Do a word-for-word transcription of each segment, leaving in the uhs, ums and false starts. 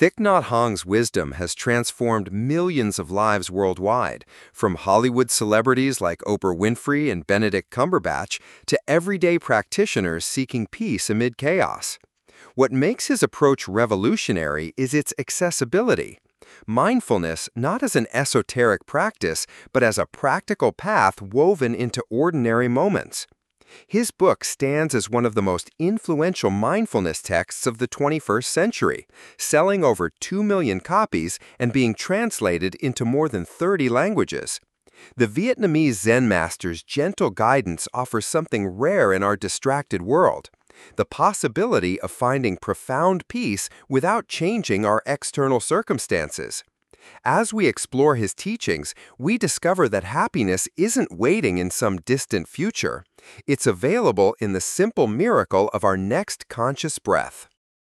Thich Nhat Hanh's wisdom has transformed millions of lives worldwide, from Hollywood celebrities like Oprah Winfrey and Benedict Cumberbatch to everyday practitioners seeking peace amid chaos. What makes his approach revolutionary is its accessibility. Mindfulness not as an esoteric practice, but as a practical path woven into ordinary moments. His book stands as one of the most influential mindfulness texts of the twenty-first century, selling over two million copies and being translated into more than thirty languages. The Vietnamese Zen master's gentle guidance offers something rare in our distracted world: the possibility of finding profound peace without changing our external circumstances. As we explore his teachings, we discover that happiness isn't waiting in some distant future. It's available in the simple miracle of our next conscious breath.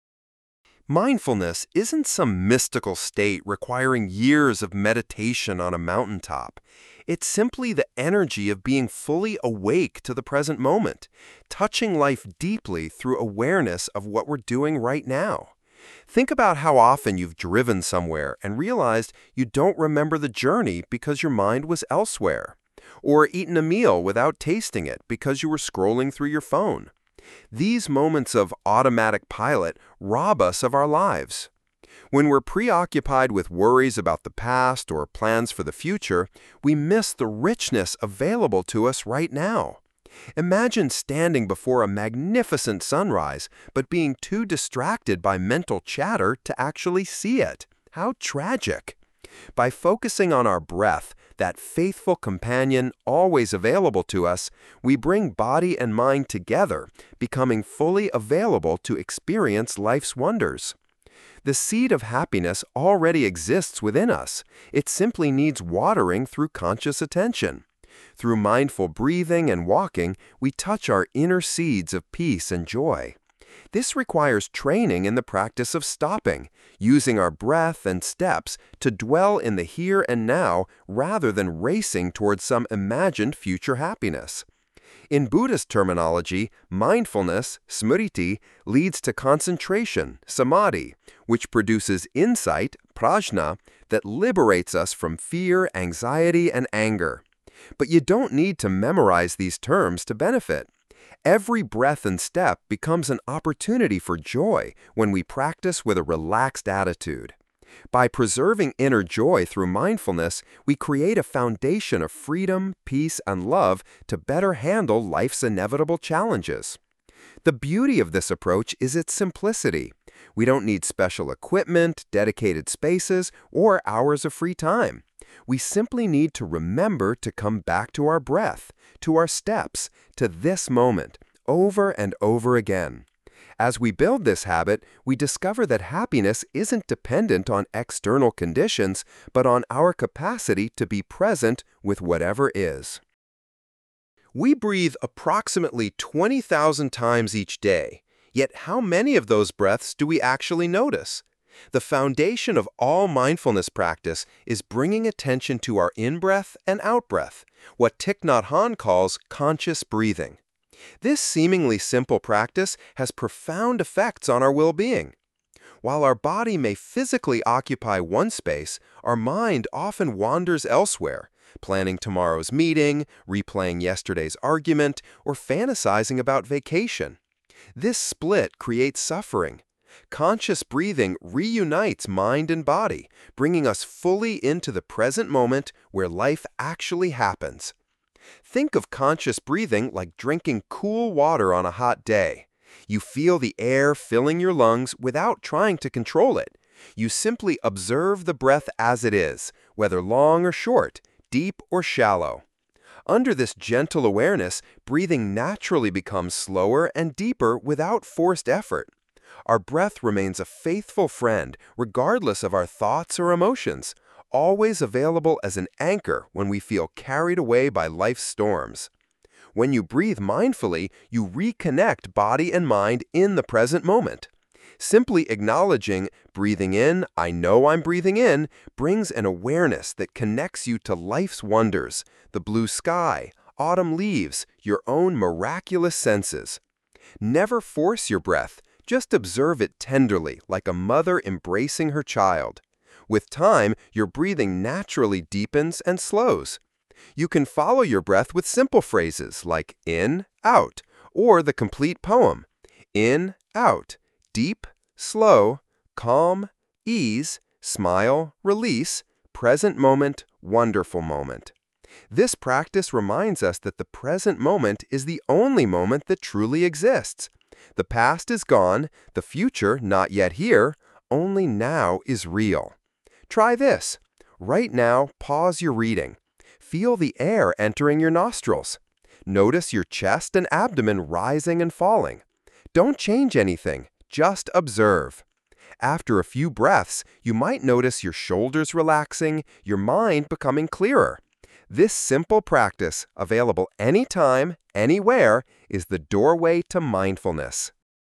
Mindfulness isn't some mystical state requiring years of meditation on a mountaintop. It's simply the energy of being fully awake to the present moment, touching life deeply through awareness of what we're doing right now. Think about how often you've driven somewhere and realized you don't remember the journey because your mind was elsewhere, or eaten a meal without tasting it because you were scrolling through your phone. These moments of automatic pilot rob us of our lives. When we're preoccupied with worries about the past or plans for the future, we miss the richness available to us right now. Imagine standing before a magnificent sunrise, but being too distracted by mental chatter to actually see it. How tragic! By focusing on our breath, that faithful companion always available to us, we bring body and mind together, becoming fully available to experience life's wonders. The seed of happiness already exists within us. It simply needs watering through conscious attention. Through mindful breathing and walking, we touch our inner seeds of peace and joy. This requires training in the practice of stopping, using our breath and steps to dwell in the here and now rather than racing towards some imagined future happiness. In Buddhist terminology, mindfulness, smriti, leads to concentration, samadhi, which produces insight, prajna, that liberates us from fear, anxiety, and anger. But you don't need to memorize these terms to benefit. Every breath and step becomes an opportunity for joy when we practice with a relaxed attitude. By preserving inner joy through mindfulness, we create a foundation of freedom, peace, and love to better handle life's inevitable challenges. The beauty of this approach is its simplicity. We don't need special equipment, dedicated spaces, or hours of free time. We simply need to remember to come back to our breath, to our steps, to this moment, over and over again. As we build this habit, we discover that happiness isn't dependent on external conditions, but on our capacity to be present with whatever is. We breathe approximately twenty thousand times each day, yet how many of those breaths do we actually notice? The foundation of all mindfulness practice is bringing attention to our in-breath and out-breath, what Thich Nhat Hanh calls conscious breathing. This seemingly simple practice has profound effects on our well-being. While our body may physically occupy one space, our mind often wanders elsewhere, planning tomorrow's meeting, replaying yesterday's argument, or fantasizing about vacation. This split creates suffering. Conscious breathing reunites mind and body, bringing us fully into the present moment where life actually happens. Think of conscious breathing like drinking cool water on a hot day. You feel the air filling your lungs without trying to control it. You simply observe the breath as it is, whether long or short, deep or shallow. Under this gentle awareness, breathing naturally becomes slower and deeper without forced effort. Our breath remains a faithful friend regardless of our thoughts or emotions, always available as an anchor when we feel carried away by life's storms. When you breathe mindfully, you reconnect body and mind in the present moment. Simply acknowledging, breathing in, I know I'm breathing in, brings an awareness that connects you to life's wonders, the blue sky, autumn leaves, your own miraculous senses. Never force your breath. Just observe it tenderly, like a mother embracing her child. With time, your breathing naturally deepens and slows. You can follow your breath with simple phrases like in, out, or the complete poem. In, out, deep, slow, calm, ease, smile, release, present moment, wonderful moment. This practice reminds us that the present moment is the only moment that truly exists. The past is gone, the future not yet here, only now is real. Try this. Right now, pause your reading. Feel the air entering your nostrils. Notice your chest and abdomen rising and falling. Don't change anything, just observe. After a few breaths, you might notice your shoulders relaxing, your mind becoming clearer. This simple practice, available anytime, anywhere, is the doorway to mindfulness.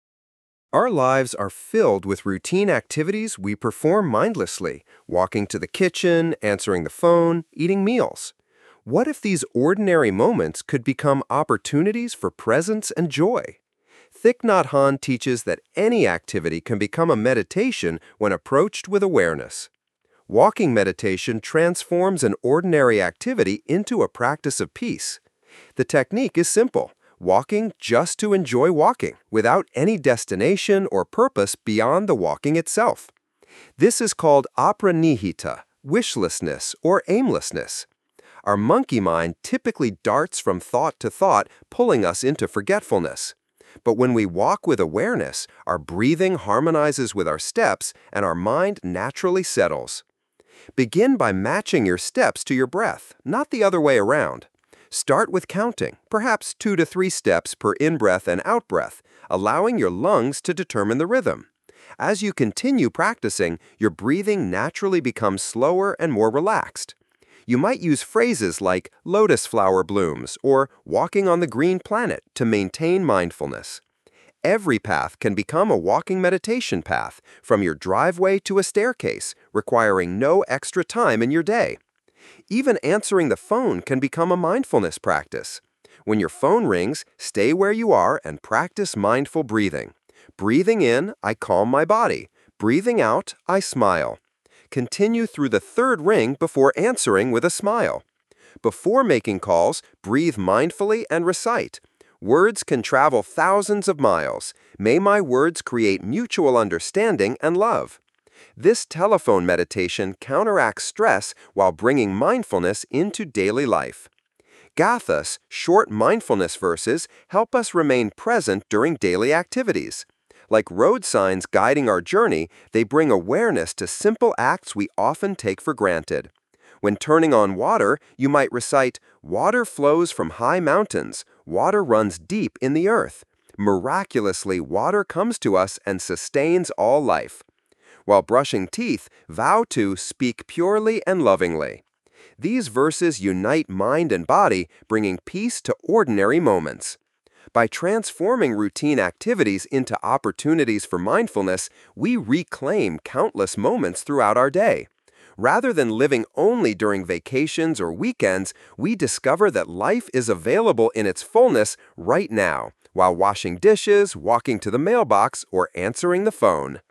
Our lives are filled with routine activities we perform mindlessly, walking to the kitchen, answering the phone, eating meals. What if these ordinary moments could become opportunities for presence and joy? Thich Nhat Hanh teaches that any activity can become a meditation when approached with awareness. Walking meditation transforms an ordinary activity into a practice of peace. The technique is simple. Walking just to enjoy walking, without any destination or purpose beyond the walking itself. This is called apranihita, wishlessness or aimlessness. Our monkey mind typically darts from thought to thought, pulling us into forgetfulness. But when we walk with awareness, our breathing harmonizes with our steps and our mind naturally settles. Begin by matching your steps to your breath, not the other way around. Start with counting, perhaps two to three steps per in-breath and out-breath, allowing your lungs to determine the rhythm. As you continue practicing, your breathing naturally becomes slower and more relaxed. You might use phrases like lotus flower blooms or walking on the green planet to maintain mindfulness. Every path can become a walking meditation path, from your driveway to a staircase, requiring no extra time in your day. Even answering the phone can become a mindfulness practice. When your phone rings, stay where you are and practice mindful breathing. Breathing in, I calm my body. Breathing out, I smile. Continue through the third ring before answering with a smile. Before making calls, breathe mindfully and recite. Words can travel thousands of miles. May my words create mutual understanding and love. This telephone meditation counteracts stress while bringing mindfulness into daily life. Gathas, short mindfulness verses, help us remain present during daily activities. Like road signs guiding our journey, they bring awareness to simple acts we often take for granted. When turning on water, you might recite, "Water flows from high mountains. Water runs deep in the earth. Miraculously, water comes to us and sustains all life." While brushing teeth, vow to speak purely and lovingly. These verses unite mind and body, bringing peace to ordinary moments. By transforming routine activities into opportunities for mindfulness, we reclaim countless moments throughout our day. Rather than living only during vacations or weekends, we discover that life is available in its fullness right now, while washing dishes, walking to the mailbox, or answering the phone.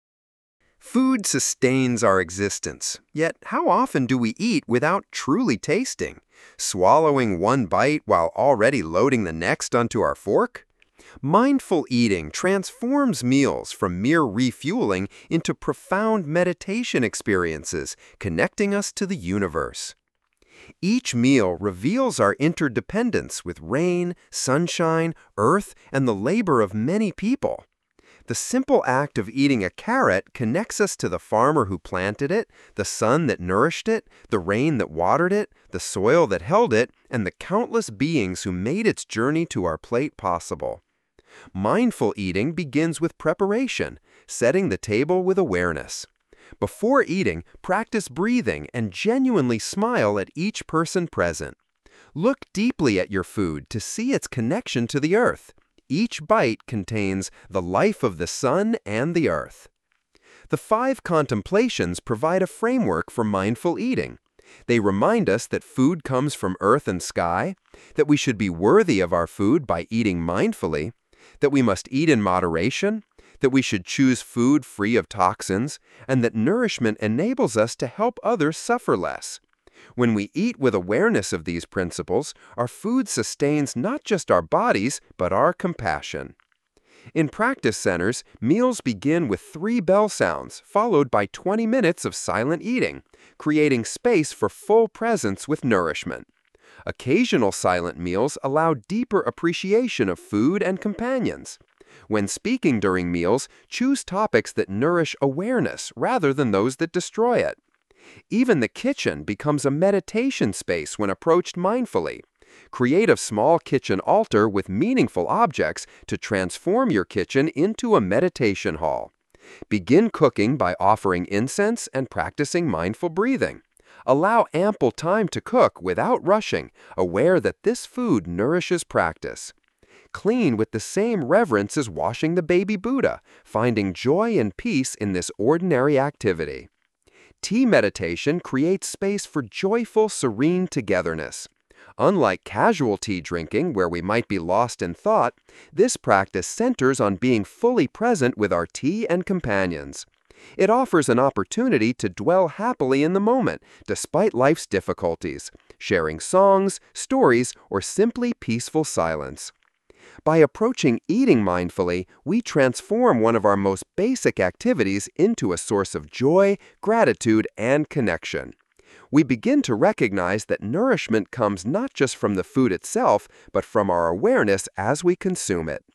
Food sustains our existence, yet how often do we eat without truly tasting, swallowing one bite while already loading the next onto our fork? Mindful eating transforms meals from mere refueling into profound meditation experiences, connecting us to the universe. Each meal reveals our interdependence with rain, sunshine, earth, and the labor of many people. The simple act of eating a carrot connects us to the farmer who planted it, the sun that nourished it, the rain that watered it, the soil that held it, and the countless beings who made its journey to our plate possible. Mindful eating begins with preparation, setting the table with awareness. Before eating, practice breathing and genuinely smile at each person present. Look deeply at your food to see its connection to the earth. Each bite contains the life of the sun and the earth. The five contemplations provide a framework for mindful eating. They remind us that food comes from earth and sky, that we should be worthy of our food by eating mindfully, that we must eat in moderation, that we should choose food free of toxins, and that nourishment enables us to help others suffer less. When we eat with awareness of these principles, our food sustains not just our bodies, but our compassion. In practice centers, meals begin with three bell sounds, followed by twenty minutes of silent eating, creating space for full presence with nourishment. Occasional silent meals allow deeper appreciation of food and companions. When speaking during meals, choose topics that nourish awareness rather than those that destroy it. Even the kitchen becomes a meditation space when approached mindfully. Create a small kitchen altar with meaningful objects to transform your kitchen into a meditation hall. Begin cooking by offering incense and practicing mindful breathing. Allow ample time to cook without rushing, aware that this food nourishes practice. Clean with the same reverence as washing the baby Buddha, finding joy and peace in this ordinary activity. Tea meditation creates space for joyful, serene togetherness. Unlike casual tea drinking, where we might be lost in thought, this practice centers on being fully present with our tea and companions. It offers an opportunity to dwell happily in the moment, despite life's difficulties, sharing songs, stories, or simply peaceful silence. By approaching eating mindfully, we transform one of our most basic activities into a source of joy, gratitude, and connection. We begin to recognize that nourishment comes not just from the food itself, but from our awareness as we consume it.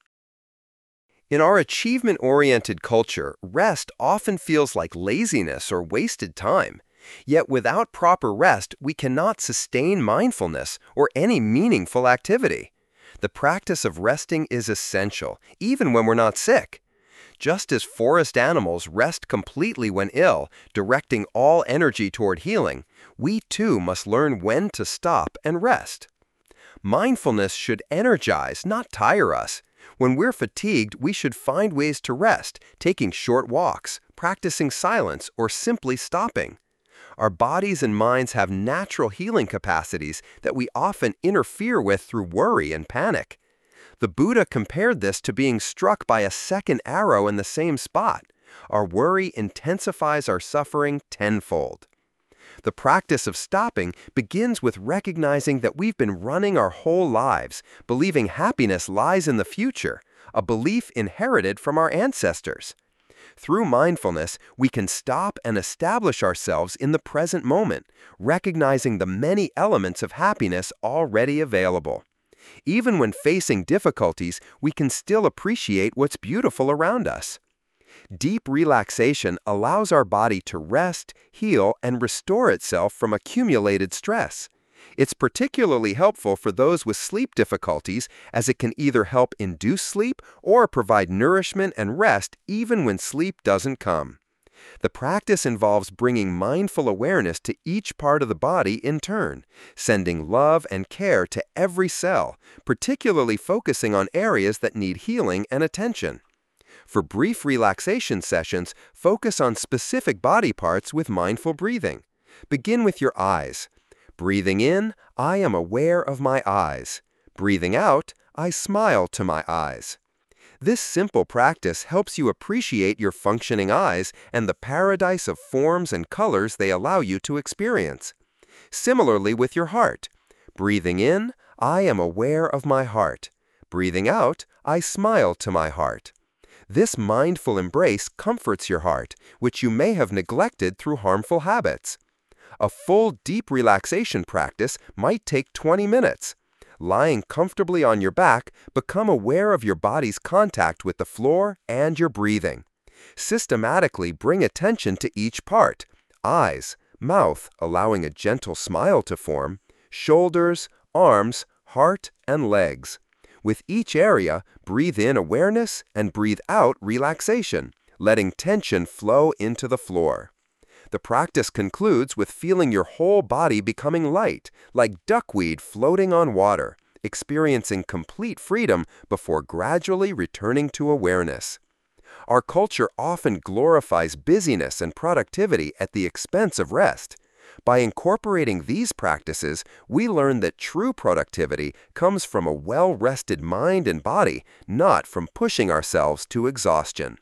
In our achievement-oriented culture, rest often feels like laziness or wasted time. Yet without proper rest, we cannot sustain mindfulness or any meaningful activity. The practice of resting is essential, even when we're not sick. Just as forest animals rest completely when ill, directing all energy toward healing, we too must learn when to stop and rest. Mindfulness should energize, not tire us. When we're fatigued, we should find ways to rest, taking short walks, practicing silence, or simply stopping. Our bodies and minds have natural healing capacities that we often interfere with through worry and panic. The Buddha compared this to being struck by a second arrow in the same spot. Our worry intensifies our suffering tenfold. The practice of stopping begins with recognizing that we've been running our whole lives, believing happiness lies in the future, a belief inherited from our ancestors. Through mindfulness, we can stop and establish ourselves in the present moment, recognizing the many elements of happiness already available. Even when facing difficulties, we can still appreciate what's beautiful around us. Deep relaxation allows our body to rest, heal, and restore itself from accumulated stress. It's particularly helpful for those with sleep difficulties, as it can either help induce sleep or provide nourishment and rest even when sleep doesn't come. The practice involves bringing mindful awareness to each part of the body in turn, sending love and care to every cell, particularly focusing on areas that need healing and attention. For brief relaxation sessions, focus on specific body parts with mindful breathing. Begin with your eyes. Breathing in, I am aware of my eyes. Breathing out, I smile to my eyes. This simple practice helps you appreciate your functioning eyes and the paradise of forms and colors they allow you to experience. Similarly with your heart. Breathing in, I am aware of my heart. Breathing out, I smile to my heart. This mindful embrace comforts your heart, which you may have neglected through harmful habits. A full deep relaxation practice might take twenty minutes. Lying comfortably on your back, become aware of your body's contact with the floor and your breathing. Systematically bring attention to each part: eyes, mouth, allowing a gentle smile to form, shoulders, arms, heart, and legs. With each area, breathe in awareness and breathe out relaxation, letting tension flow into the floor. The practice concludes with feeling your whole body becoming light, like duckweed floating on water, experiencing complete freedom before gradually returning to awareness. Our culture often glorifies busyness and productivity at the expense of rest. By incorporating these practices, we learn that true productivity comes from a well-rested mind and body, not from pushing ourselves to exhaustion.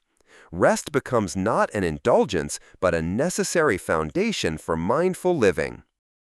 Rest becomes not an indulgence, but a necessary foundation for mindful living.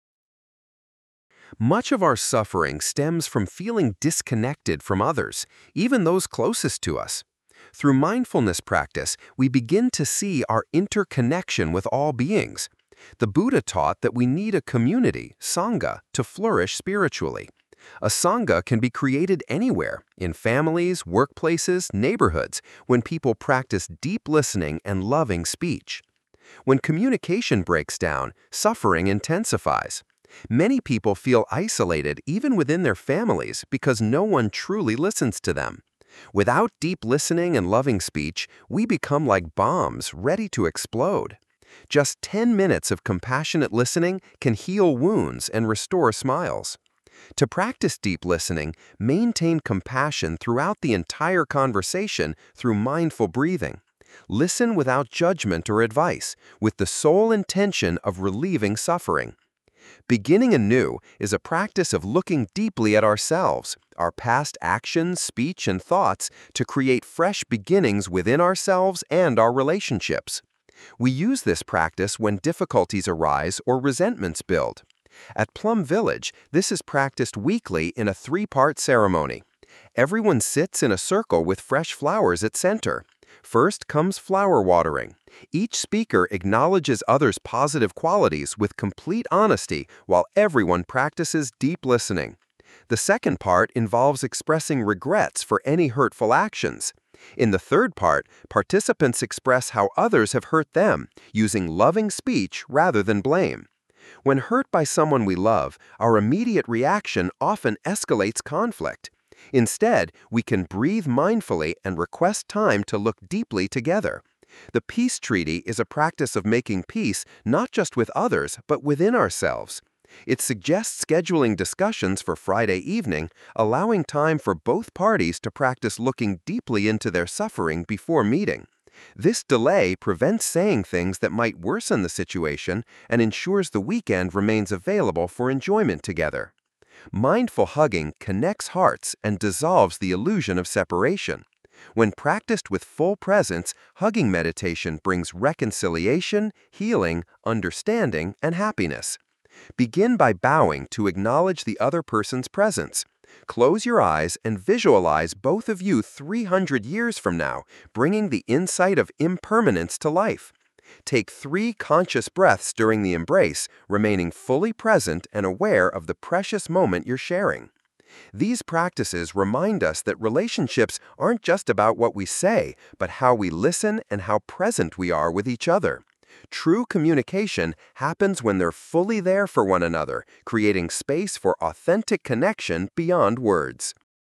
Much of our suffering stems from feeling disconnected from others, even those closest to us. Through mindfulness practice, we begin to see our interconnection with all beings. The Buddha taught that we need a community, sangha, to flourish spiritually. A sangha can be created anywhere, in families, workplaces, neighborhoods, when people practice deep listening and loving speech. When communication breaks down, suffering intensifies. Many people feel isolated even within their families because no one truly listens to them. Without deep listening and loving speech, we become like bombs ready to explode. Just ten minutes of compassionate listening can heal wounds and restore smiles. To practice deep listening, maintain compassion throughout the entire conversation through mindful breathing. Listen without judgment or advice, with the sole intention of relieving suffering. Beginning anew is a practice of looking deeply at ourselves, our past actions, speech, and thoughts to create fresh beginnings within ourselves and our relationships. We use this practice when difficulties arise or resentments build. At Plum Village, this is practiced weekly in a three-part ceremony. Everyone sits in a circle with fresh flowers at center. First comes flower watering. Each speaker acknowledges others' positive qualities with complete honesty while everyone practices deep listening. The second part involves expressing regrets for any hurtful actions. In the third part, participants express how others have hurt them, using loving speech rather than blame. When hurt by someone we love, our immediate reaction often escalates conflict. Instead, we can breathe mindfully and request time to look deeply together. The Peace Treaty is a practice of making peace not just with others, but within ourselves. It suggests scheduling discussions for Friday evening, allowing time for both parties to practice looking deeply into their suffering before meeting. This delay prevents saying things that might worsen the situation and ensures the weekend remains available for enjoyment together. Mindful hugging connects hearts and dissolves the illusion of separation. When practiced with full presence, hugging meditation brings reconciliation, healing, understanding, and happiness. Begin by bowing to acknowledge the other person's presence. Close your eyes and visualize both of you three hundred years from now, bringing the insight of impermanence to life. Take three conscious breaths during the embrace, remaining fully present and aware of the precious moment you're sharing. These practices remind us that relationships aren't just about what we say, but how we listen and how present we are with each other. True communication happens when they're fully there for one another, creating space for authentic connection beyond words.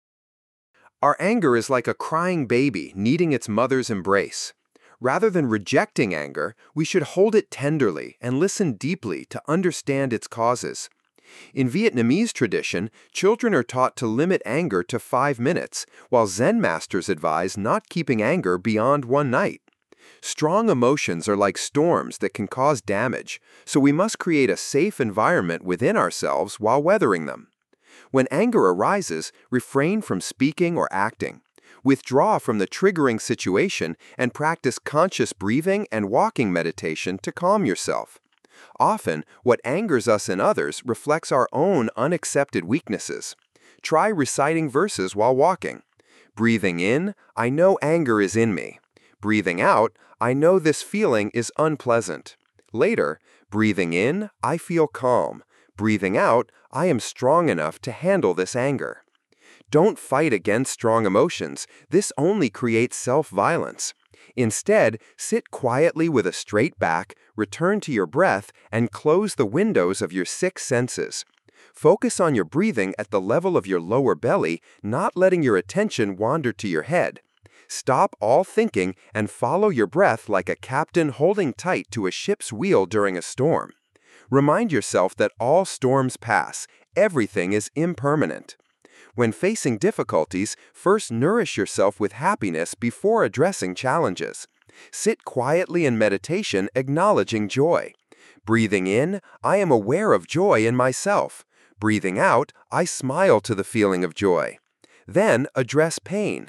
Our anger is like a crying baby needing its mother's embrace. Rather than rejecting anger, we should hold it tenderly and listen deeply to understand its causes. In Vietnamese tradition, children are taught to limit anger to five minutes, while Zen masters advise not keeping anger beyond one night. Strong emotions are like storms that can cause damage, so we must create a safe environment within ourselves while weathering them. When anger arises, refrain from speaking or acting. Withdraw from the triggering situation and practice conscious breathing and walking meditation to calm yourself. Often, what angers us in others reflects our own unaccepted weaknesses. Try reciting verses while walking. Breathing in, I know anger is in me. Breathing out, I know this feeling is unpleasant. Later, breathing in, I feel calm. Breathing out, I am strong enough to handle this anger. Don't fight against strong emotions. This only creates self-violence. Instead, sit quietly with a straight back, return to your breath, and close the windows of your six senses. Focus on your breathing at the level of your lower belly, not letting your attention wander to your head. Stop all thinking and follow your breath like a captain holding tight to a ship's wheel during a storm. Remind yourself that all storms pass. Everything is impermanent. When facing difficulties, first nourish yourself with happiness before addressing challenges. Sit quietly in meditation, acknowledging joy. Breathing in, I am aware of joy in myself. Breathing out, I smile to the feeling of joy. Then address pain.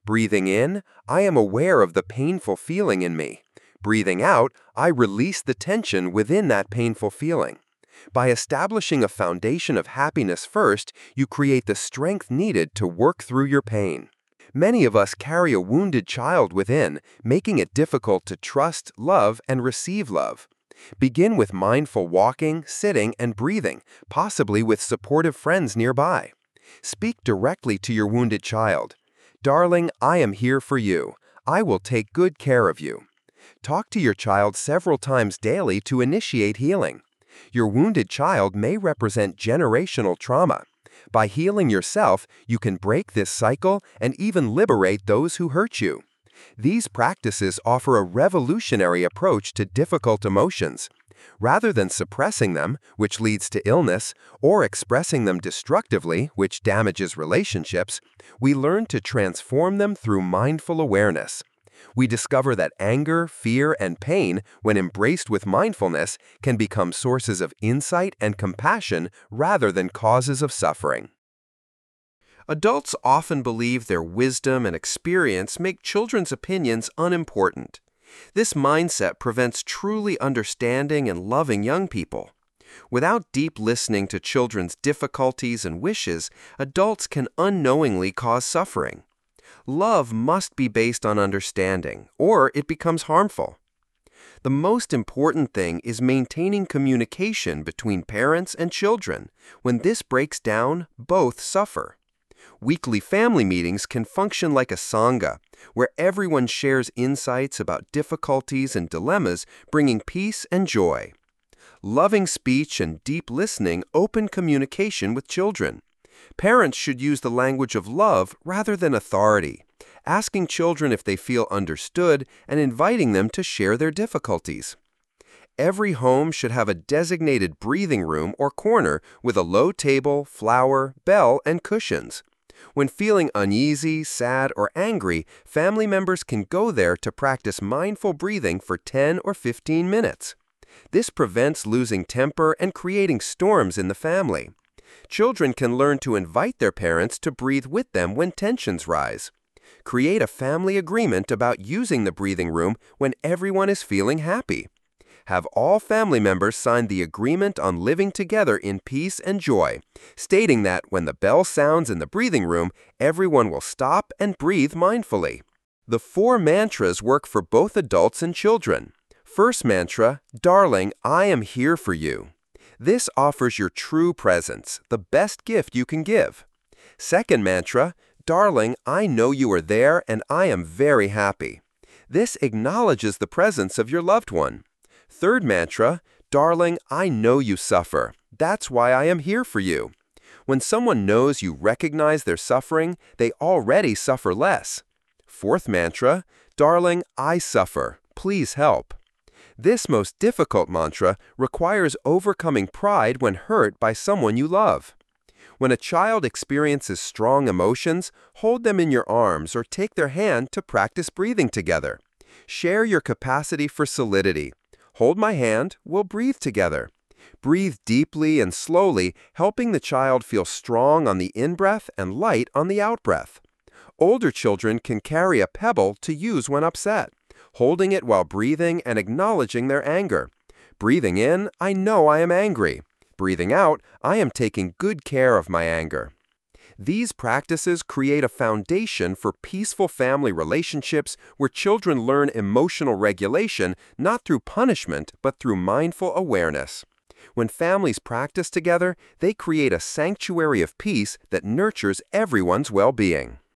Breathing in, I am aware of the painful feeling in me. Breathing out, I release the tension within that painful feeling. By establishing a foundation of happiness first, you create the strength needed to work through your pain. Many of us carry a wounded child within, making it difficult to trust, love, and receive love. Begin with mindful walking, sitting, and breathing, possibly with supportive friends nearby. Speak directly to your wounded child. "Darling, I am here for you. I will take good care of you." Talk to your child several times daily to initiate healing. Your wounded child may represent generational trauma. By healing yourself, you can break this cycle and even liberate those who hurt you. These practices offer a revolutionary approach to difficult emotions. Rather than suppressing them, which leads to illness, or expressing them destructively, which damages relationships, we learn to transform them through mindful awareness. We discover that anger, fear, and pain, when embraced with mindfulness, can become sources of insight and compassion rather than causes of suffering. Adults often believe their wisdom and experience make children's opinions unimportant. This mindset prevents truly understanding and loving young people. Without deep listening to children's difficulties and wishes, adults can unknowingly cause suffering. Love must be based on understanding, or it becomes harmful. The most important thing is maintaining communication between parents and children. When this breaks down, both suffer. Weekly family meetings can function like a sangha, where everyone shares insights about difficulties and dilemmas, bringing peace and joy. Loving speech and deep listening open communication with children. Parents should use the language of love rather than authority, asking children if they feel understood and inviting them to share their difficulties. Every home should have a designated breathing room or corner with a low table, flower, bell, and cushions. When feeling uneasy, sad, or angry, family members can go there to practice mindful breathing for ten or fifteen minutes. This prevents losing temper and creating storms in the family. Children can learn to invite their parents to breathe with them when tensions rise. Create a family agreement about using the breathing room when everyone is feeling happy. Have all family members sign the agreement on living together in peace and joy, stating that when the bell sounds in the breathing room, everyone will stop and breathe mindfully. The four mantras work for both adults and children. First mantra, "Darling, I am here for you." This offers your true presence, the best gift you can give. Second mantra, "Darling, I know you are there and I am very happy." This acknowledges the presence of your loved one. Third mantra, "Darling, I know you suffer. That's why I am here for you." When someone knows you recognize their suffering, they already suffer less. Fourth mantra, "Darling, I suffer. Please help." This most difficult mantra requires overcoming pride when hurt by someone you love. When a child experiences strong emotions, hold them in your arms or take their hand to practice breathing together. Share your capacity for solidity. Hold my hand, we'll breathe together. Breathe deeply and slowly, helping the child feel strong on the in-breath and light on the out-breath. Older children can carry a pebble to use when upset, holding it while breathing and acknowledging their anger. Breathing in, I know I am angry. Breathing out, I am taking good care of my anger. These practices create a foundation for peaceful family relationships where children learn emotional regulation not through punishment but through mindful awareness. When families practice together, they create a sanctuary of peace that nurtures everyone's well-being.